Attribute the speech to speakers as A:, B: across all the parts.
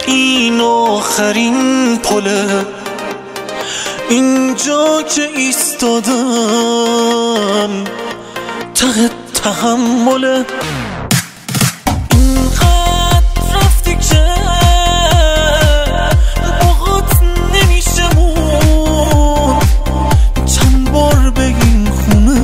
A: این آخرین پله، اینجا که ایستادم ته تحمله. اینقدر رفتی که باهات نمیشه مون، چند بار بگین خونه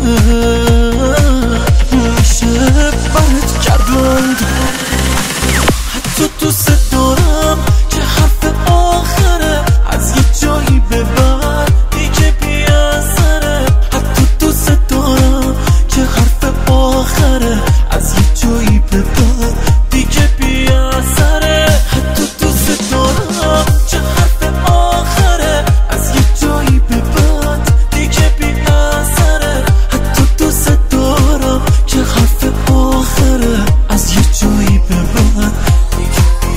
A: میشه برد کردند. حتی دوست دارم که حرف آخره از یه جایی به بعد دیگه بی اثره. حتی دوست دارم که حرف آخره از یه جایی به بعد دیگه بی اثره. حتی دوست دارم که حرف آخره از یه جایی به بعد دیگه بی اثره. حتی دوست دارم که حرف آخره از یه جایی به بعد دیگه بی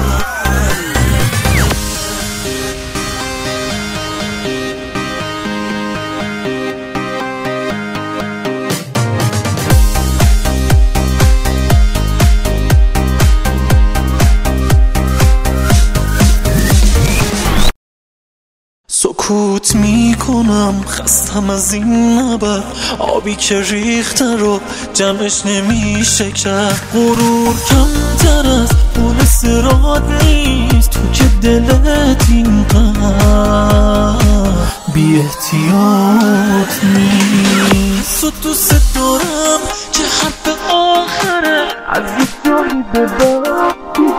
A: سکوت میکنم، خستم از این نبرد. آبی که ریخته رو جمعش نمیشه کرد. غرور کمتر از پول صراط نیست، تو که دلت اینقدر بی احتیاط نیست. و دوست دارم که حرف آخره از یه جایی به بعد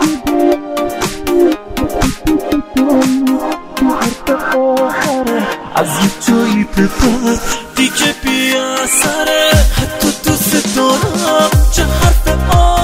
A: از یه جایی به بعد دیگه بی اثره. حتی دوست دارم که حرف